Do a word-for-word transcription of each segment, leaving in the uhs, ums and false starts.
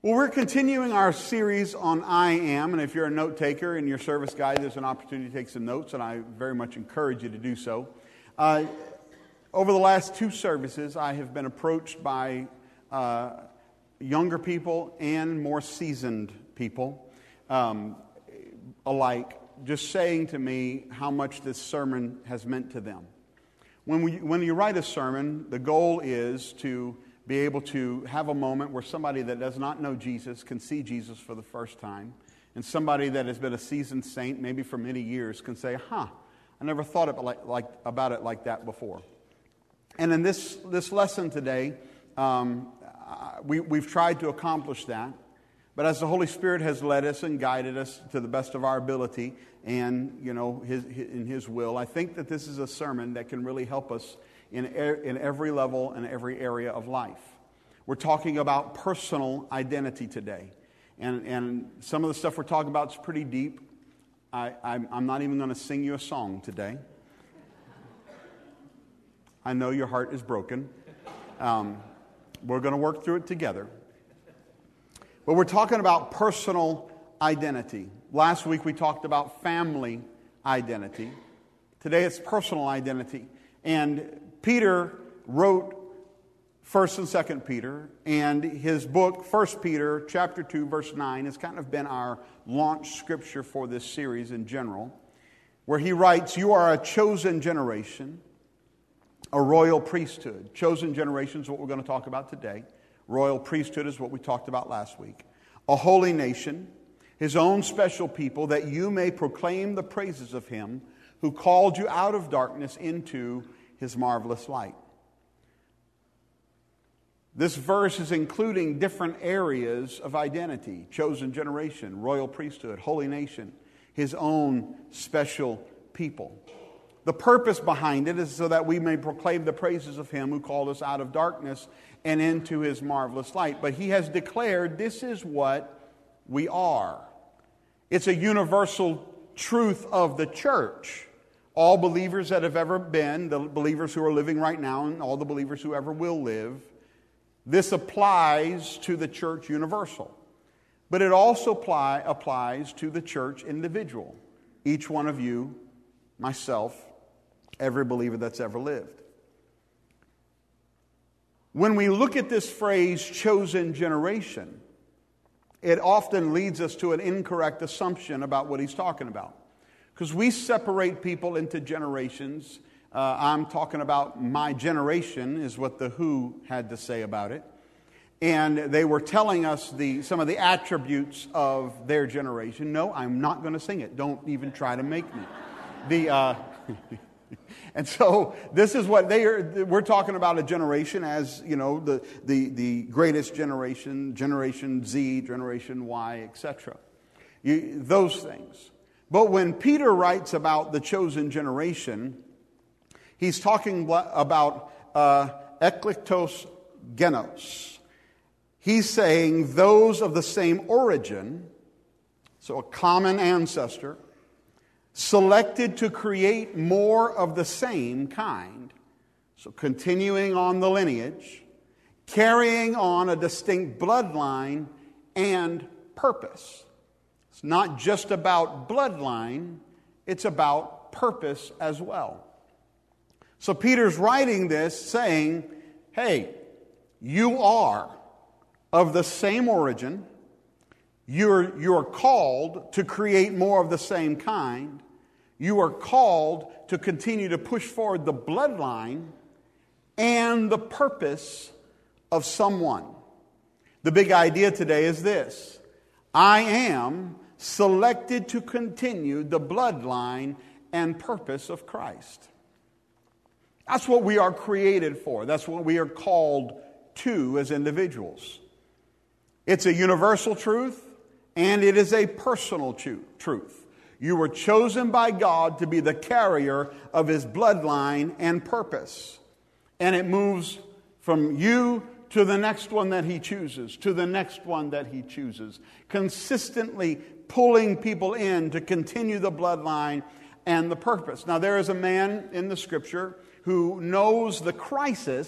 Well, we're continuing our series on I Am, and if you're a note taker in your service guide, there's an opportunity to take some notes, and I very much encourage you to do so. Uh, over the last two services, I have been approached by uh, younger people and more seasoned people um, alike, just saying to me how much this sermon has meant to them. When we, when you write a sermon, the goal is to be able to have a moment where somebody that does not know Jesus can see Jesus for the first time, and somebody that has been a seasoned saint, maybe for many years, can say, huh, I never thought of it like, like, about it like that before. And in this, this lesson today, um, we, we've tried to accomplish that, but as the Holy Spirit has led us and guided us to the best of our ability and, you know, his, in His will, I think that this is a sermon that can really help us in in every level and every area of life. We're talking about personal identity today. And, and some of the stuff we're talking about is pretty deep. I, I'm, I'm not even going to sing you a song today. I know your heart is broken. Um, we're going to work through it together. But we're talking about personal identity. Last week we talked about family identity. Today it's personal identity. And Peter wrote First and Second Peter, and his book, First Peter, chapter two, verse nine, has kind of been our launch scripture for this series in general, where he writes, "You are a chosen generation, a royal priesthood." Chosen generation is what we're going to talk about today. Royal priesthood is what we talked about last week. "A holy nation, His own special people, that you may proclaim the praises of Him who called you out of darkness into His marvelous light." This verse is including different areas of identity: chosen generation, royal priesthood, holy nation, His own special people. The purpose behind it is so that we may proclaim the praises of Him who called us out of darkness and into His marvelous light. But He has declared this is what we are. It's a universal truth of the church. All believers that have ever been, the believers who are living right now, and all the believers who ever will live, this applies to the church universal. But it also apply, applies to the church individual. Each one of you, myself, every believer that's ever lived. When we look at this phrase, chosen generation, it often leads us to an incorrect assumption about what he's talking about. Because we separate people into generations. Uh, I'm talking about my generation is what the Who had to say about it. And they were telling us the some of the attributes of their generation. No, I'm not going to sing it. Don't even try to make me. The uh, and so this is what they are. We're talking about a generation as, you know, the the the greatest generation, Generation Z, Generation Y, et cetera. Those things. But when Peter writes about the chosen generation, he's talking about uh, eklektos genos. He's saying those of the same origin, so a common ancestor, selected to create more of the same kind. So continuing on the lineage, carrying on a distinct bloodline and purpose. It's not just about bloodline, it's about purpose as well. So Peter's writing this saying, hey, you are of the same origin. You're, you're called to create more of the same kind. You are called to continue to push forward the bloodline and the purpose of someone. The big idea today is this: I am selected to continue the bloodline and purpose of Christ. That's what we are created for. That's what we are called to as individuals. It's a universal truth, and it is a personal truth. You were chosen by God to be the carrier of His bloodline and purpose. And it moves from you to the next one that He chooses, to the next one that He chooses, consistently pulling people in to continue the bloodline and the purpose. Now, there is a man in the Scripture who knows the crisis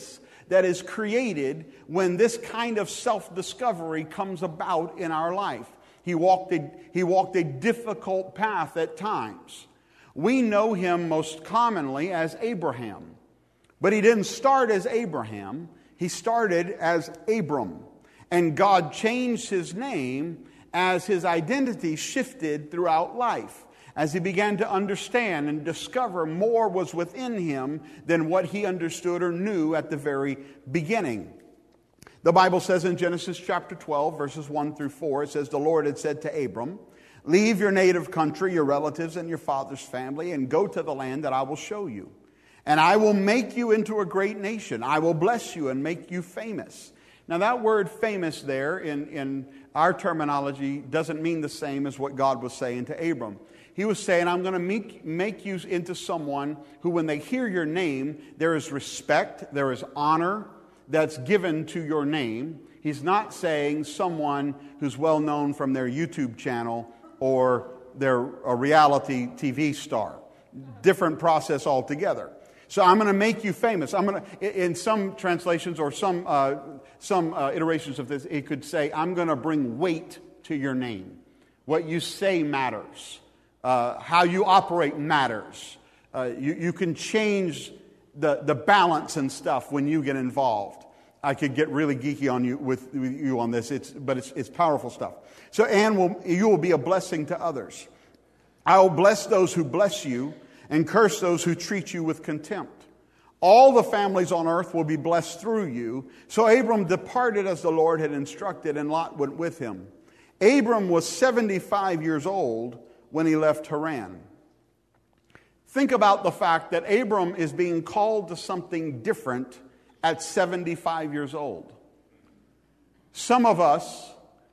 that is created when this kind of self-discovery comes about in our life. He walked a, he walked a difficult path at times. We know him most commonly as Abraham. But he didn't start as Abraham. He started as Abram. And God changed his name as his identity shifted throughout life, as he began to understand and discover more was within him than what he understood or knew at the very beginning. The Bible says in Genesis chapter twelve, verses one through four, it says, "The Lord had said to Abram, 'Leave your native country, your relatives, and your father's family, and go to the land that I will show you. And I will make you into a great nation. I will bless you and make you famous.'" Now that word famous there in, in our terminology doesn't mean the same as what God was saying to Abram. He was saying, I'm going to make, make you into someone who, when they hear your name, there is respect, there is honor that's given to your name. He's not saying someone who's well known from their YouTube channel or their a reality T V star. Different process altogether. So I'm going to make you famous. I'm going to, in some translations or some uh, some uh, iterations of this, it could say, I'm going to bring weight to your name. What you say matters. Uh, how you operate matters. Uh, you, you can change the, the balance and stuff when you get involved. I could get really geeky on you with, with you on this, it's, but it's, it's powerful stuff. So, and will, you will be a blessing to others. I will bless those who bless you, and curse those who treat you with contempt. All the families on earth will be blessed through you. So Abram departed as the Lord had instructed, and Lot went with him. Abram was seventy-five years old when he left Haran. Think about the fact that Abram is being called to something different at seventy-five years old. Some of us,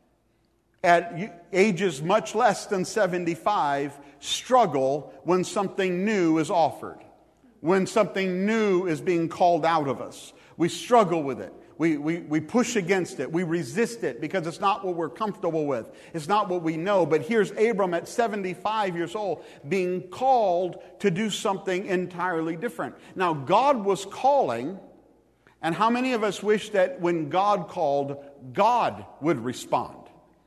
at ages much less than seventy-five, struggle when something new is offered, when something new is being called out of us. We struggle with it. We, we, we push against it. We resist it because it's not what we're comfortable with. It's not what we know. But here's Abram at seventy-five years old being called to do something entirely different. Now, God was calling, and how many of us wish that when God called, God would respond?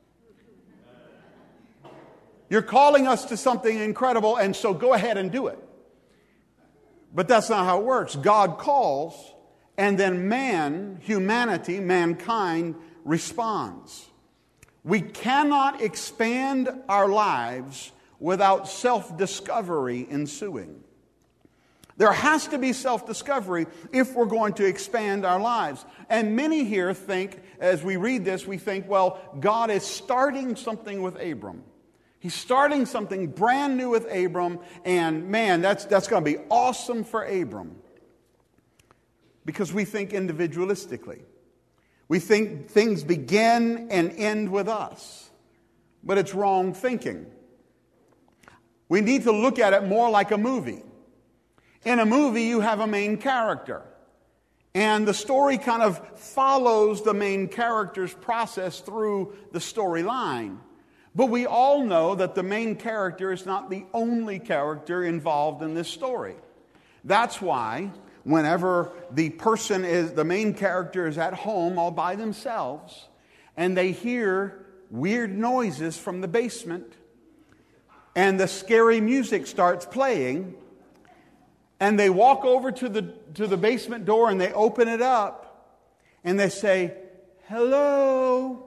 You're calling us to something incredible, and so go ahead and do it. But that's not how it works. God calls, and then man, humanity, mankind, responds. We cannot expand our lives without self-discovery ensuing. There has to be self-discovery if we're going to expand our lives. And many here think, as we read this, we think, well, God is starting something with Abram. He's starting something brand new with Abram, and man, that's, that's going to be awesome for Abram. Because we think individualistically. We think things begin and end with us. But it's wrong thinking. We need to look at it more like a movie. In a movie, you have a main character. And the story kind of follows the main character's process through the storyline. But we all know that the main character is not the only character involved in this story. That's why whenever the person is, the main character is at home all by themselves, and they hear weird noises from the basement, and the scary music starts playing, and they walk over to the, to the basement door and they open it up, and they say, "Hello."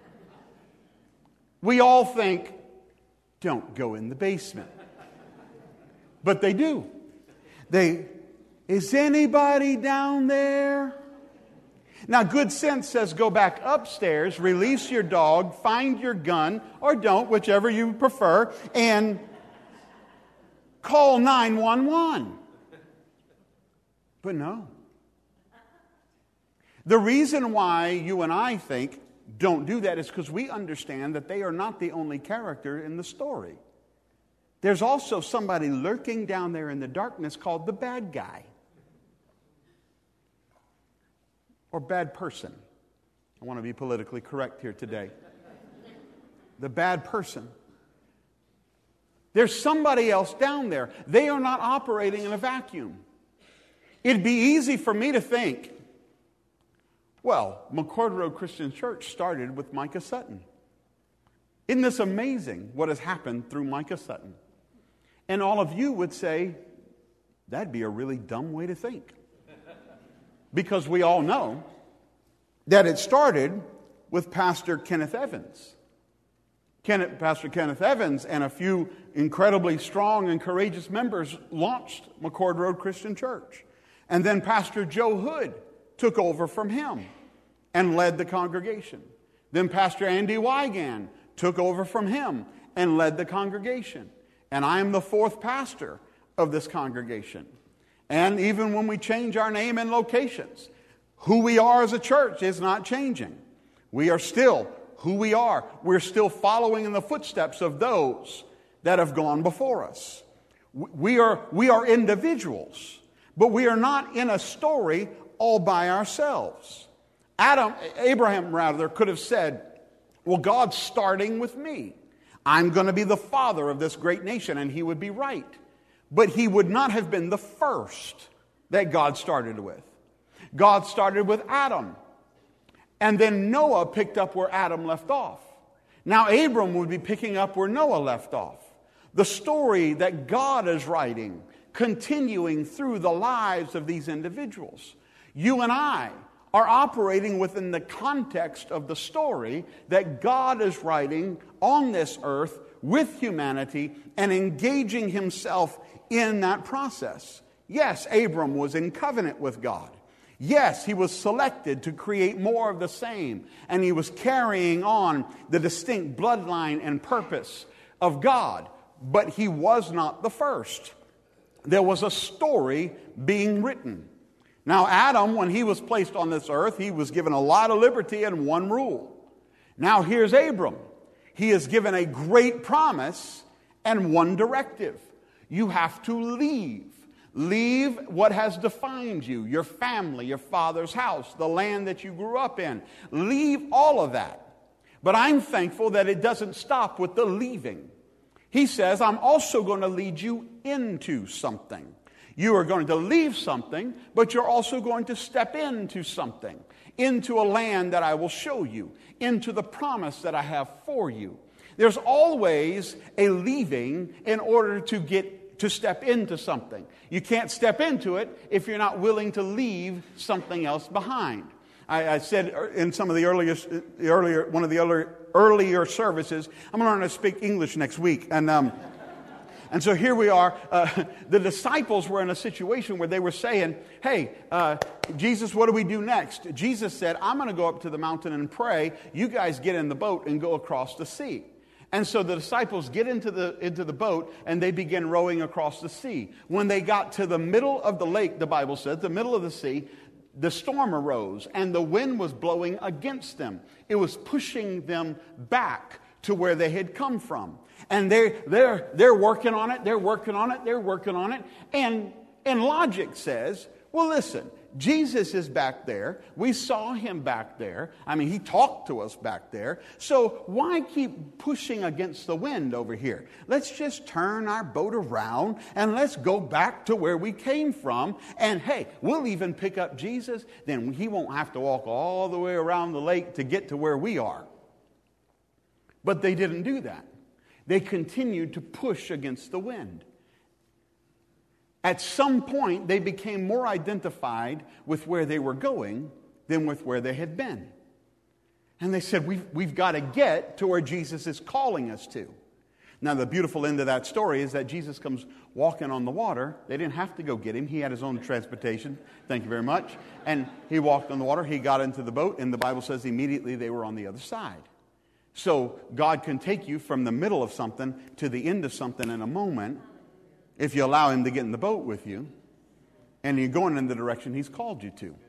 We all think, don't go in the basement. But they do. They, is anybody down there? Now, good sense says go back upstairs, release your dog, find your gun, or don't, whichever you prefer, and call nine one one. But no. The reason why you and I think don't do that is because we understand that they are not the only character in the story. There's also somebody lurking down there in the darkness called the bad guy. Or bad person. I want to be politically correct here today. The bad person. There's somebody else down there. They are not operating in a vacuum. It'd be easy for me to think, Well, McCord Road Christian Church started with Micah Sutton. Isn't this amazing what has happened through Micah Sutton? And all of you would say, that'd be a really dumb way to think. Because we all know that it started with Pastor Kenneth Evans. Kenneth, Pastor Kenneth Evans and a few incredibly strong and courageous members launched McCord Road Christian Church. And then Pastor Joe Hood took over from him and led the congregation. Then Pastor Andy Wigan took over from him and led the congregation. And I am the fourth pastor of this congregation. And even when we change our name and locations, who we are as a church is not changing. We are still who we are. We're still following in the footsteps of those that have gone before us. We are, we are individuals, but we are not in a story all by ourselves. Adam, Abraham rather, could have said, well, God's starting with me. I'm going to be the father of this great nation, and he would be right. But he would not have been the first that God started with. God started with Adam. And then Noah picked up where Adam left off. Now Abram would be picking up where Noah left off. The story that God is writing, continuing through the lives of these individuals. You and I are operating within the context of the story that God is writing on this earth with humanity and engaging himself in that process. Yes, Abram was in covenant with God. Yes, he was selected to create more of the same, and he was carrying on the distinct bloodline and purpose of God, but he was not the first. There was a story being written. Now, Adam, when he was placed on this earth, he was given a lot of liberty and one rule. Now, here's Abram. He is given a great promise and one directive. You have to leave. Leave what has defined you, your family, your father's house, the land that you grew up in. Leave all of that. But I'm thankful that it doesn't stop with the leaving. He says, I'm also going to lead you into something. You are going to leave something, but you're also going to step into something, into a land that I will show you, into the promise that I have for you. There's always a leaving in order to get to step into something. You can't step into it if you're not willing to leave something else behind. I, I said in some of the earliest, the earlier, one of the earlier, earlier services, I'm going to learn to speak English next week, and um, and so here we are. Uh, the disciples were in a situation where they were saying, "Hey, uh, Jesus, what do we do next?" Jesus said, "I'm going to go up to the mountain and pray. You guys get in the boat and go across the sea." And so the disciples get into the into the boat and they begin rowing across the sea. When they got to the middle of the lake, the Bible says, the middle of the sea, the storm arose and the wind was blowing against them. It was pushing them back to where they had come from. And they're, they're, they're working on it, they're working on it, they're working on it. And, and logic says, well, listen, Jesus is back there. We saw him back there. I mean, he talked to us back there. So why keep pushing against the wind over here? Let's just turn our boat around and let's go back to where we came from. And hey, we'll even pick up Jesus. Then he won't have to walk all the way around the lake to get to where we are. But they didn't do that. They continued to push against the wind. At some point, they became more identified with where they were going than with where they had been. And they said, we've, we've got to get to where Jesus is calling us to. Now, the beautiful end of that story is that Jesus comes walking on the water. They didn't have to go get him. He had his own transportation. Thank you very much. And he walked on the water. He got into the boat, and the Bible says immediately they were on the other side. So God can take you from the middle of something to the end of something in a moment, if you allow him to get in the boat with you, and you're going in the direction he's called you to.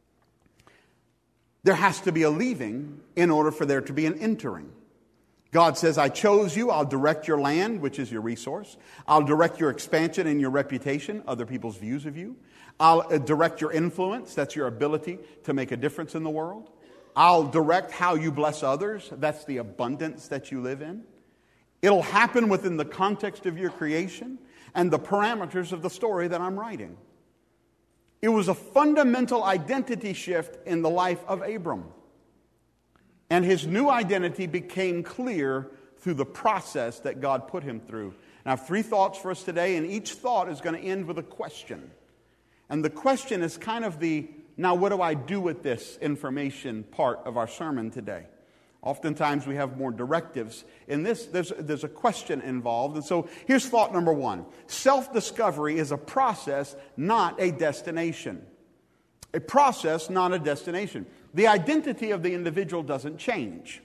There has to be a leaving in order for there to be an entering. God says, I chose you. I'll direct your land, which is your resource. I'll direct your expansion and your reputation, other people's views of you. I'll direct your influence. That's your ability to make a difference in the world. I'll direct how you bless others. That's the abundance that you live in. It'll happen within the context of your creation and the parameters of the story that I'm writing. It was a fundamental identity shift in the life of Abram. And his new identity became clear through the process that God put him through. And I have three thoughts for us today, and each thought is going to end with a question. And the question is kind of the, now what do I do with this information part of our sermon today? Oftentimes we have more directives. In this, there's, there's a question involved. And so here's thought number one. Self-discovery is a process, not a destination. A process, not a destination. The identity of the individual doesn't change.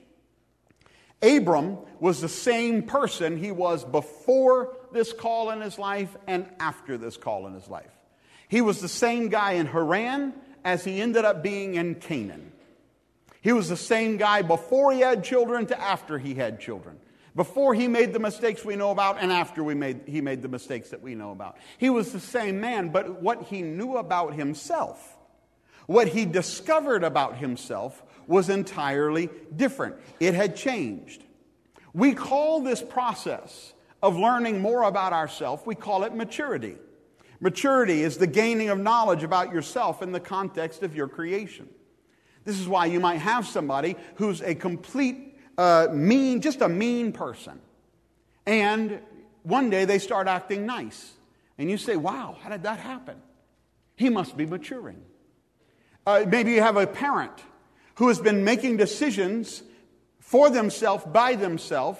Abram was the same person he was before this call in his life and after this call in his life. He was the same guy in Haran as he ended up being in Canaan. He was the same guy before he had children to after he had children. Before he made the mistakes we know about and after we made, he made the mistakes that we know about. He was the same man, but what he knew about himself, what he discovered about himself was entirely different. It had changed. We call this process of learning more about ourselves, we call it maturity. Maturity is the gaining of knowledge about yourself in the context of your creation. This is why you might have somebody who's a complete uh, mean, just a mean person. And one day they start acting nice. And you say, wow, how did that happen? He must be maturing. Uh, maybe you have a parent who has been making decisions for themselves, by themselves,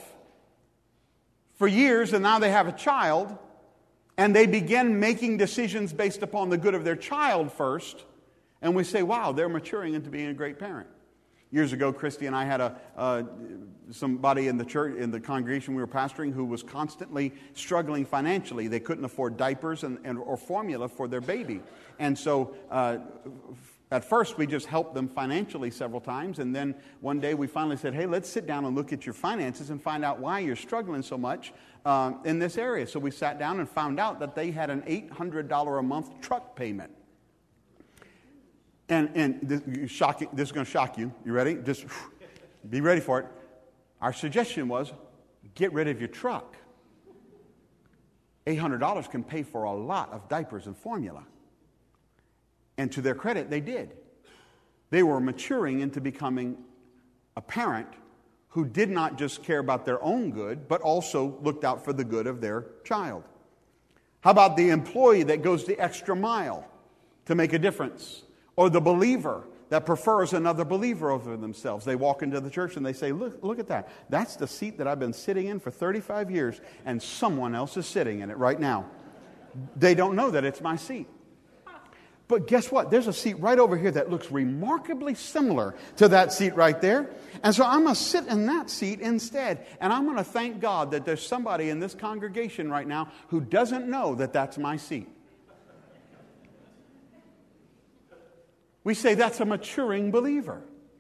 for years, and now they have a child, and they begin making decisions based upon the good of their child first. And we say, wow, they're maturing into being a great parent. Years ago, Christy and I had a uh, somebody in the church, in the congregation we were pastoring, who was constantly struggling financially. They couldn't afford diapers and, and or formula for their baby. And so uh, at first, we just helped them financially several times. And then one day we finally said, hey, let's sit down and look at your finances and find out why you're struggling so much um, in this area. So we sat down and found out that they had an eight hundred dollars a month truck payment. And, and this, shocking, this is going to shock you. You ready? Just be ready for it. Our suggestion was, get rid of your truck. eight hundred dollars can pay for a lot of diapers and formula. And to their credit, they did. They were maturing into becoming a parent who did not just care about their own good, but also looked out for the good of their child. How about the employee that goes the extra mile to make a difference? Or the believer that prefers another believer over themselves. They walk into the church and they say, look, look at that. That's the seat that I've been sitting in for thirty-five years, and someone else is sitting in it right now. They don't know that it's my seat. But guess what? There's a seat right over here that looks remarkably similar to that seat right there. And so I'm going to sit in that seat instead. And I'm going to thank God that there's somebody in this congregation right now who doesn't know that that's my seat. We say that's a maturing believer.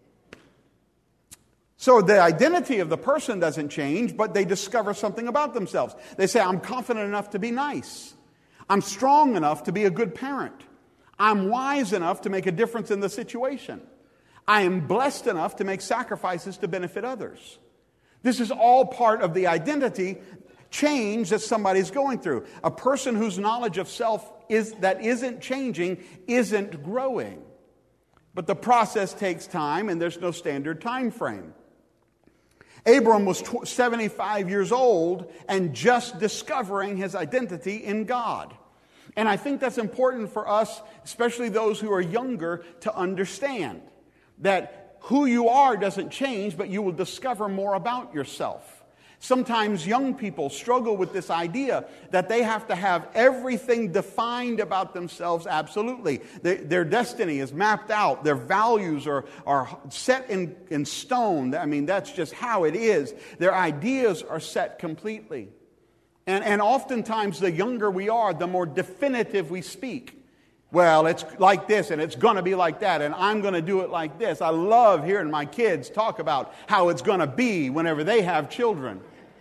So the identity of the person doesn't change, but they discover something about themselves. They say, I'm confident enough to be nice. I'm strong enough to be a good parent. I'm wise enough to make a difference in the situation. I am blessed enough to make sacrifices to benefit others. This is all part of the identity change that somebody's going through. A person whose knowledge of self is that isn't changing isn't growing. But the process takes time, and there's no standard time frame. Abram was seventy-five years old and just discovering his identity in God. And I think that's important for us, especially those who are younger, to understand that who you are doesn't change, but you will discover more about yourself. Sometimes young people struggle with this idea that they have to have everything defined about themselves absolutely. Their, their destiny is mapped out. Their values are, are set in, in stone. I mean, that's just how it is. Their ideas are set completely. And, and oftentimes, the younger we are, the more definitive we speak. Well, it's like this, and it's going to be like that, and I'm going to do it like this. I love hearing my kids talk about how it's going to be whenever they have children.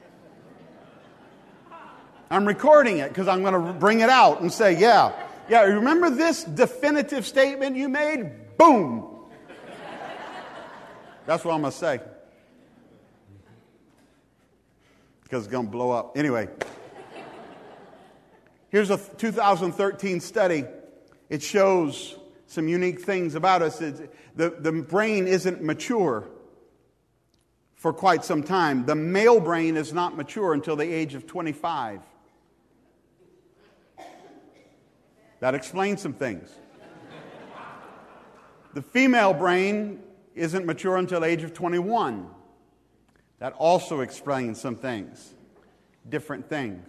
I'm recording it because I'm going to bring it out and say, yeah, yeah, remember this definitive statement you made? Boom. That's what I'm going to say. Because it's going to blow up. Anyway, here's a two thousand thirteen study It shows some unique things about us. It's, the, the brain isn't mature for quite some time. The male brain is not mature until the age of twenty-five. That explains some things. The female brain isn't mature until the age of twenty-one. That also explains some things, different things.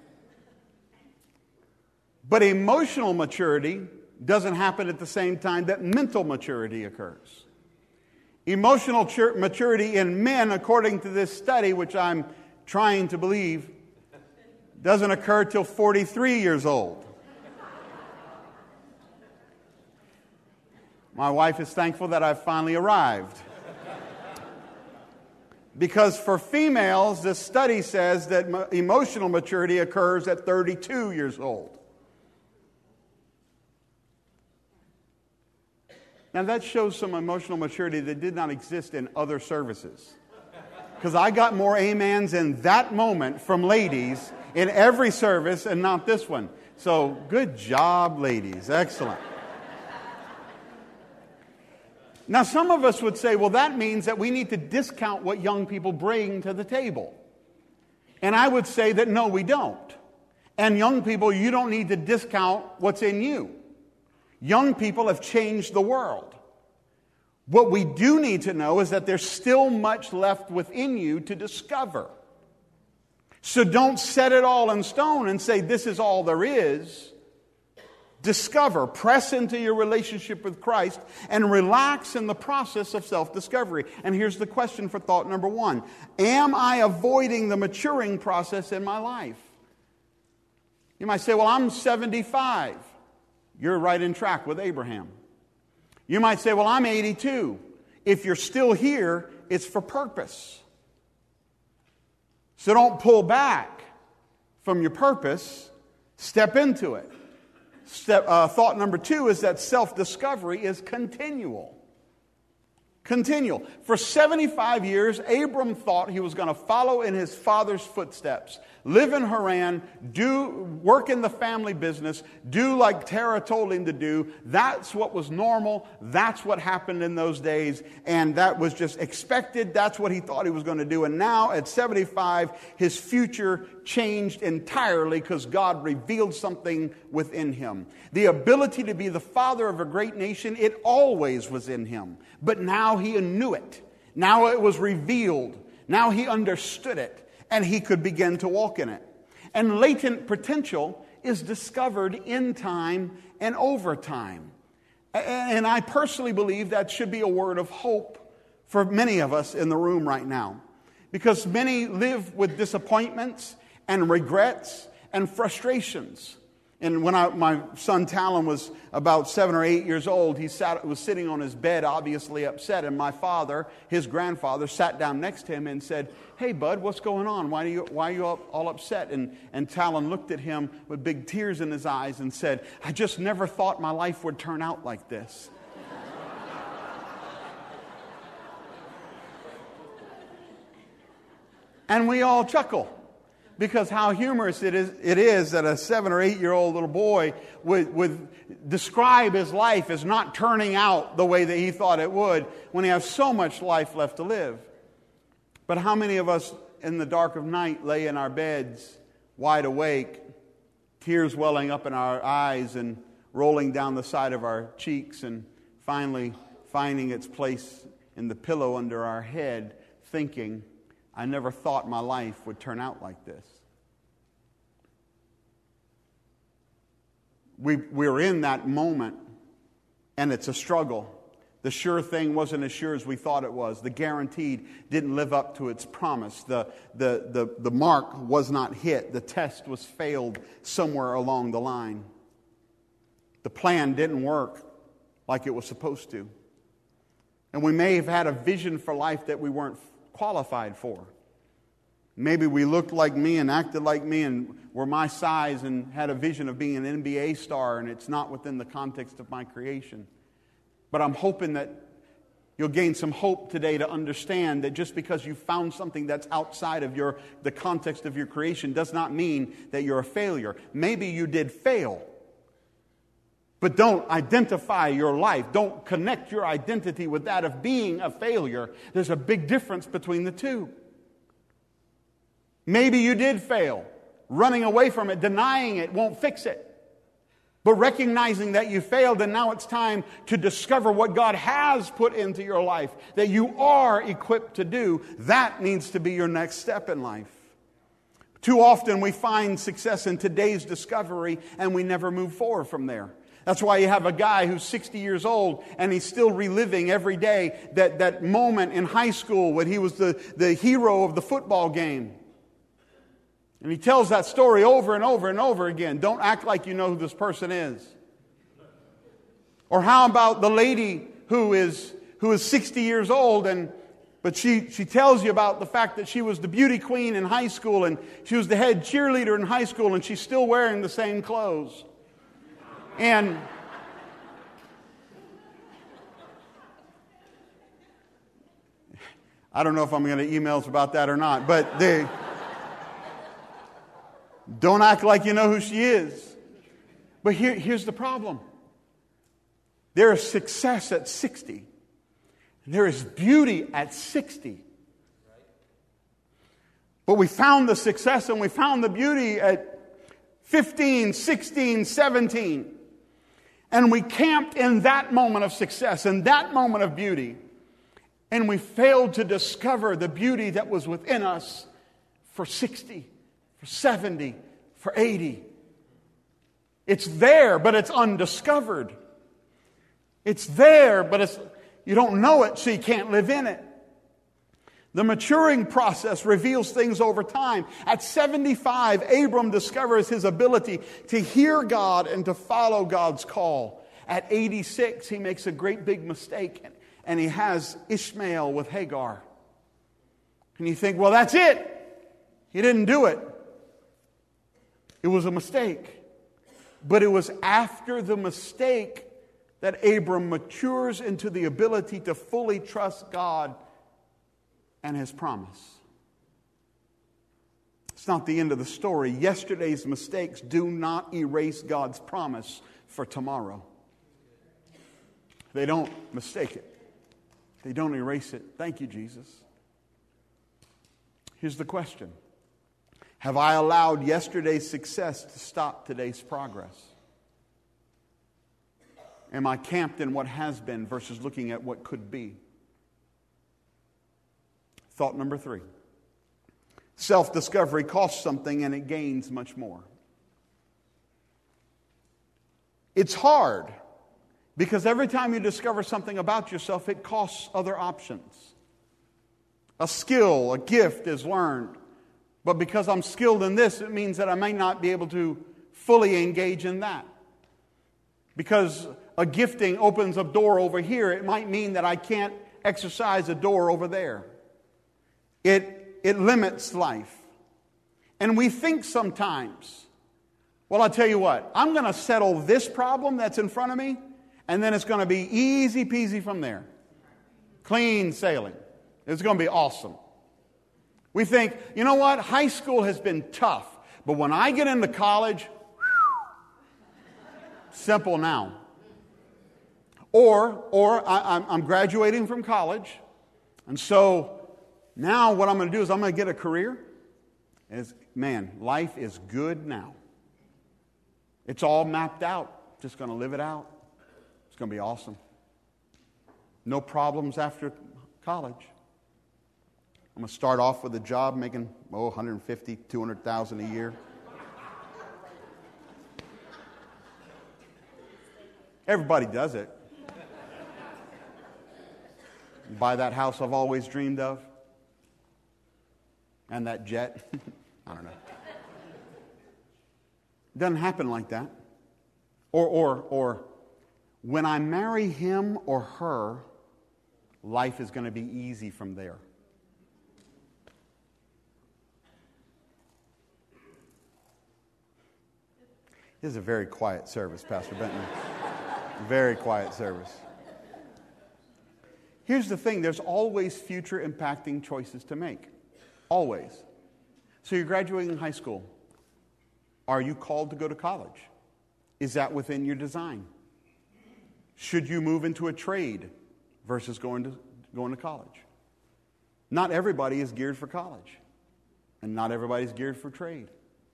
But emotional maturity doesn't happen at the same time that mental maturity occurs. Emotional maturity in men, according to this study, which I'm trying to believe, doesn't occur till forty-three years old. My wife is thankful that I've finally arrived. Because for females, this study says that emotional maturity occurs at thirty-two years old. Now that shows some emotional maturity that did not exist in other services. Because I got more amens in that moment from ladies in every service and not this one. So good job, ladies. Excellent. Now some of us would say, well, that means that we need to discount what young people bring to the table. And I would say that no, we don't. And young people, you don't need to discount what's in you. Young people have changed the world. What we do need to know is that there's still much left within you to discover. So don't set it all in stone and say this is all there is. Discover, press into your relationship with Christ, and relax in the process of self-discovery. And here's the question for thought number one. Am I avoiding the maturing process in my life? You might say, well, I'm seventy-five. You're right in track with Abraham. You might say, well, I'm eighty-two. If you're still here, it's for purpose. So don't pull back from your purpose. Step into it. Step, uh, thought number two is that self-discovery is continual. Continual. For seventy-five years, Abram thought he was going to follow in his father's footsteps, live in Haran, do work in the family business, do like Terah told him to do. That's what was normal. That's what happened in those days. And that was just expected. That's what he thought he was going to do. And now at seventy-five, his future changed entirely because God revealed something within him. The ability to be the father of a great nation, it always was in him. But now he knew it. Now it was revealed. Now he understood it. And he could begin to walk in it. And latent potential is discovered in time and over time. And I personally believe that should be a word of hope for many of us in the room right now. Because many live with disappointments and regrets and frustrations. And when I, my son Talon was about seven or eight years old, he sat, was sitting on his bed, obviously upset. And my father, his grandfather, sat down next to him and said, "Hey, bud, what's going on? Why are you, why are you all, all upset?" And, and Talon looked at him with big tears in his eyes and said, "I just never thought my life would turn out like this." And we all chuckle. Because how humorous it is, it is that a seven or eight year old little boy would, would describe his life as not turning out the way that he thought it would when he has so much life left to live. But how many of us in the dark of night lay in our beds wide awake, tears welling up in our eyes and rolling down the side of our cheeks and finally finding its place in the pillow under our head, thinking, I never thought my life would turn out like this. We, we're in that moment, and it's a struggle. The sure thing wasn't as sure as we thought it was. The guaranteed didn't live up to its promise. The, the, the, the mark was not hit. The test was failed somewhere along the line. The plan didn't work like it was supposed to. And we may have had a vision for life that we weren't qualified for. Maybe we looked like me and acted like me and were my size and had a vision of being an N B A star, and it's not within the context of my creation. But I'm hoping that you'll gain some hope today to understand that just because you found something that's outside of your the context of your creation does not mean that you're a failure. Maybe you did fail. But don't identify your life. Don't connect your identity with that of being a failure. There's a big difference between the two. Maybe you did fail. Running away from it, denying it, won't fix it. But recognizing that you failed, and now it's time to discover what God has put into your life, that you are equipped to do, that needs to be your next step in life. Too often we find success in today's discovery, and we never move forward from there. That's why you have a guy who's sixty years old and he's still reliving every day that, that moment in high school when he was the, the hero of the football game. And he tells that story over and over and over again. Don't act like you know who this person is. Or how about the lady who is who is sixty years old and but she, she tells you about the fact that she was the beauty queen in high school and she was the head cheerleader in high school and she's still wearing the same clothes. And I don't know if I'm going to get emails about that or not, but they don't act like you know who she is. But here, here's the problem. There is success at sixty. There is beauty at sixty. But we found the success and we found the beauty at fifteen, sixteen, seventeen. And we camped in that moment of success, in that moment of beauty. And we failed to discover the beauty that was within us for sixty, for seventy, for eighty. It's there, but it's undiscovered. It's there, but it's you don't know it, so you can't live in it. The maturing process reveals things over time. At seventy-five, Abram discovers his ability to hear God and to follow God's call. At eighty-six, he makes a great big mistake, and he has Ishmael with Hagar. And you think, well, that's it. He didn't do it. It was a mistake. But it was after the mistake that Abram matures into the ability to fully trust God and His promise. It's not the end of the story. Yesterday's mistakes do not erase God's promise for tomorrow. They don't mistake it. They don't erase it. Thank you, Jesus. Here's the question. Have I allowed yesterday's success to stop today's progress? Am I camped in what has been versus looking at what could be? Thought number three. Self-discovery costs something and it gains much more. It's hard because every time you discover something about yourself, it costs other options. A skill, a gift is learned. But because I'm skilled in this, it means that I may not be able to fully engage in that. Because a gifting opens a door over here, it might mean that I can't exercise a door over there. It, it limits life. And we think sometimes, well, I'll tell you what, I'm going to settle this problem that's in front of me, and then it's going to be easy peasy from there. Clean sailing. It's going to be awesome. We think, you know what, high school has been tough, but when I get into college, simple now. Or, or I, I'm graduating from college, and so now what I'm going to do is I'm going to get a career. Is man, life is good now. It's all mapped out. Just going to live it out. It's going to be awesome. No problems after college. I'm going to start off with a job making, oh, one hundred fifty thousand dollars, two hundred thousand dollars a year. Everybody does it. Buy that house I've always dreamed of. And that jet. I don't know. It doesn't happen like that. Or, or, or, when I marry him or her, life is going to be easy from there. This is a very quiet service, Pastor Benton. Very quiet service. Here's the thing. There's always future impacting choices to make. Always. So you're graduating high school. Are you called to go to college? Is that within your design? Should you move into a trade versus going to going to college? Not everybody is geared for college, and not everybody is geared for trade.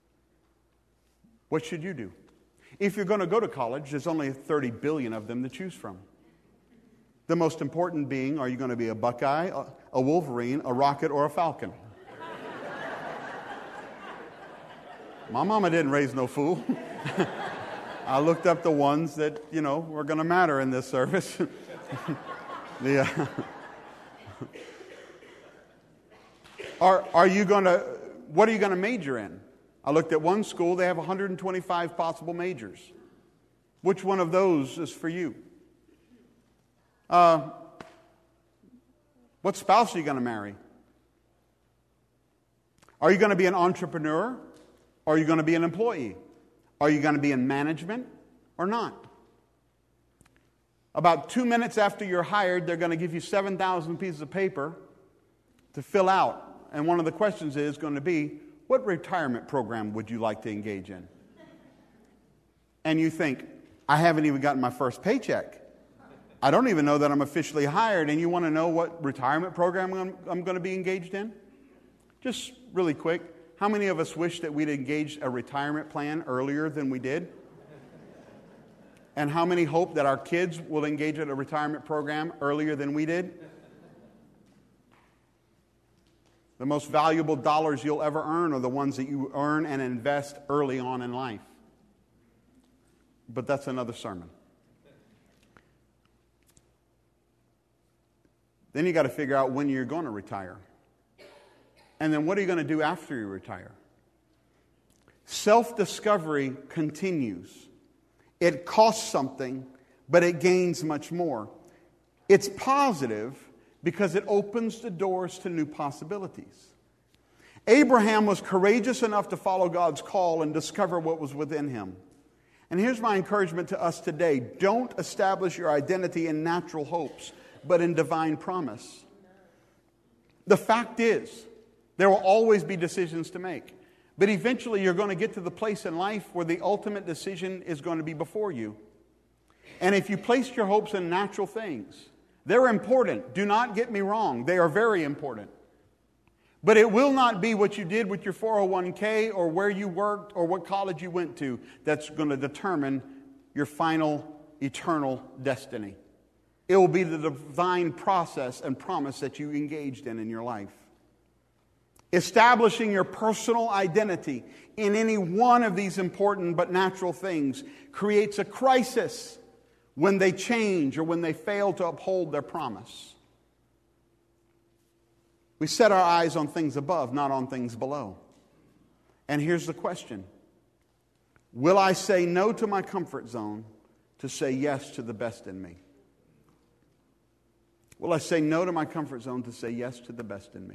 What should you do? If you're going to go to college, there's only thirty billion of them to choose from. The most important being, are you going to be a Buckeye, a, a Wolverine, a Rocket, or a Falcon? My mama didn't raise no fool. I looked up the ones that, you know, were going to matter in this service. the, uh, are, are you going to, what are you going to major in? I looked at one school, they have one hundred twenty-five possible majors. Which one of those is for you? Uh, what spouse are you going to marry? Are you going to be an entrepreneur? Or are you going to be an employee? Are you going to be in management or not? About two minutes after you're hired, they're going to give you seven thousand pieces of paper to fill out. And one of the questions is going to be, what retirement program would you like to engage in? And you think, I haven't even gotten my first paycheck. I don't even know that I'm officially hired, and you want to know what retirement program I'm, I'm going to be engaged in? Just really quick, how many of us wish that we'd engaged a retirement plan earlier than we did? And how many hope that our kids will engage in a retirement program earlier than we did? The most valuable dollars you'll ever earn are the ones that you earn and invest early on in life. But that's another sermon. Then you got to figure out when you're going to retire. And then what are you going to do after you retire? Self-discovery continues. It costs something, but it gains much more. It's positive because it opens the doors to new possibilities. Abraham was courageous enough to follow God's call and discover what was within him. And here's my encouragement to us today. Don't establish your identity in natural hopes, but in divine promise. The fact is, there will always be decisions to make. But eventually you're going to get to the place in life where the ultimate decision is going to be before you. And if you placed your hopes in natural things, they're important. Do not get me wrong. They are very important. But it will not be what you did with your four oh one k or where you worked or what college you went to that's going to determine your final eternal destiny. It will be the divine process and promise that you engaged in in your life. Establishing your personal identity in any one of these important but natural things creates a crisis when they change or when they fail to uphold their promise. We set our eyes on things above, not on things below. And here's the question. Will I say no to my comfort zone to say yes to the best in me? Will I say no to my comfort zone to say yes to the best in me?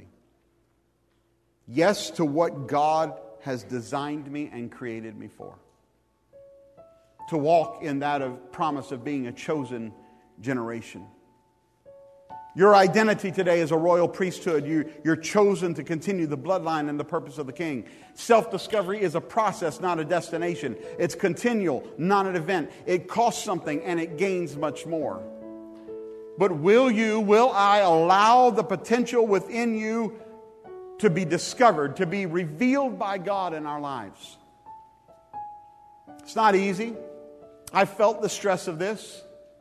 Yes to what God has designed me and created me for. To walk in that of promise of being a chosen generation. Your identity today is a royal priesthood. You, you're chosen to continue the bloodline and the purpose of the King. Self-discovery is a process, not a destination. It's continual, not an event. It costs something and it gains much more. But will you, will I allow the potential within you to be discovered, to be revealed by God in our lives? It's not easy. I felt the stress of this.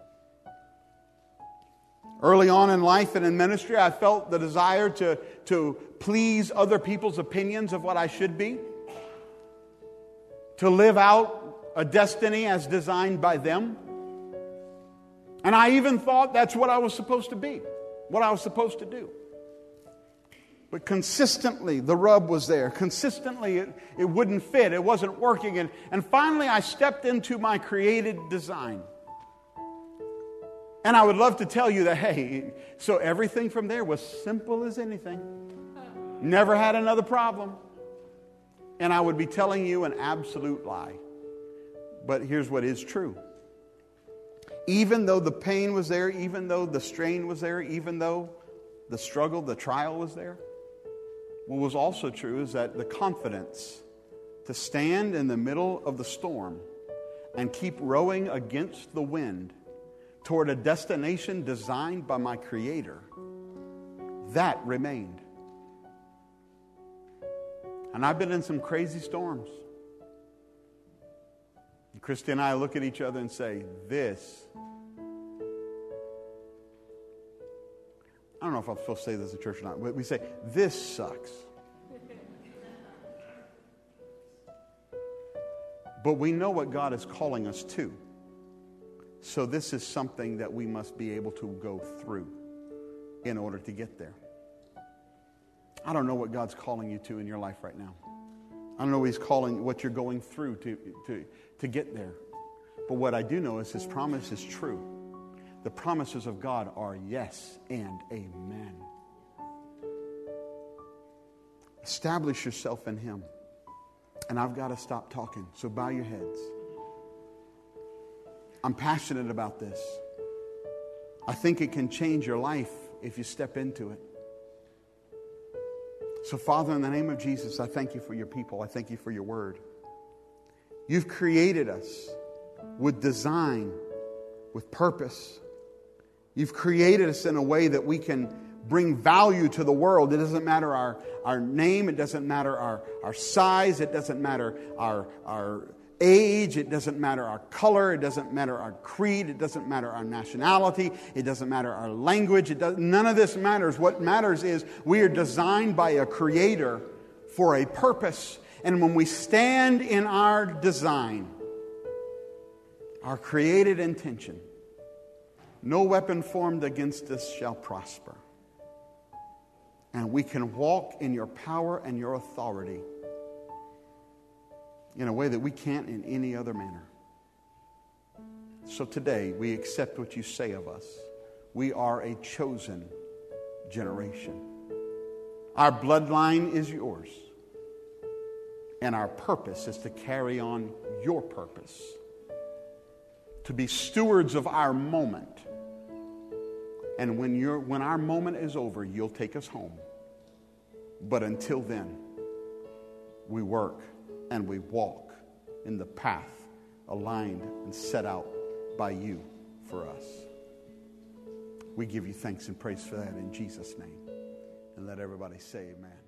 Early on in life and in ministry, I felt the desire to, to please other people's opinions of what I should be. To live out a destiny as designed by them. And I even thought that's what I was supposed to be. What I was supposed to do. But consistently, the rub was there. Consistently, it, it wouldn't fit. It wasn't working. And, and finally, I stepped into my created design. And I would love to tell you that, hey, so everything from there was simple as anything. Never had another problem. And I would be telling you an absolute lie. But here's what is true. Even though the pain was there, even though the strain was there, even though the struggle, the trial was there, what was also true is that the confidence to stand in the middle of the storm and keep rowing against the wind toward a destination designed by my Creator, that remained. And I've been in some crazy storms. And Christy and I look at each other and say, this, I don't know if I'm supposed to say this in church or not, but we say, this sucks. But we know what God is calling us to. So this is something that we must be able to go through in order to get there. I don't know what God's calling you to in your life right now. I don't know what He's calling, what you're going through to, to, to get there. But what I do know is His promise is true. The promises of God are yes and amen. Establish yourself in Him. And I've got to stop talking, so bow your heads. I'm passionate about this. I think it can change your life if you step into it. So, Father, in the name of Jesus, I thank You for Your people. I thank You for Your word. You've created us with design, with purpose. You've created us in a way that we can bring value to the world. It doesn't matter our, our name. It doesn't matter our, our size. It doesn't matter our, our age. It doesn't matter our color. It doesn't matter our creed. It doesn't matter our nationality. It doesn't matter our language. It does, none of this matters. What matters is we are designed by a Creator for a purpose. And when we stand in our design, our created intention, no weapon formed against us shall prosper. And we can walk in Your power and Your authority in a way that we can't in any other manner. So today, we accept what You say of us. We are a chosen generation. Our bloodline is Yours. And our purpose is to carry on Your purpose. To be stewards of our moment. And when you're, when our moment is over, You'll take us home. But until then, we work and we walk in the path aligned and set out by You for us. We give You thanks and praise for that in Jesus' name. And let everybody say amen.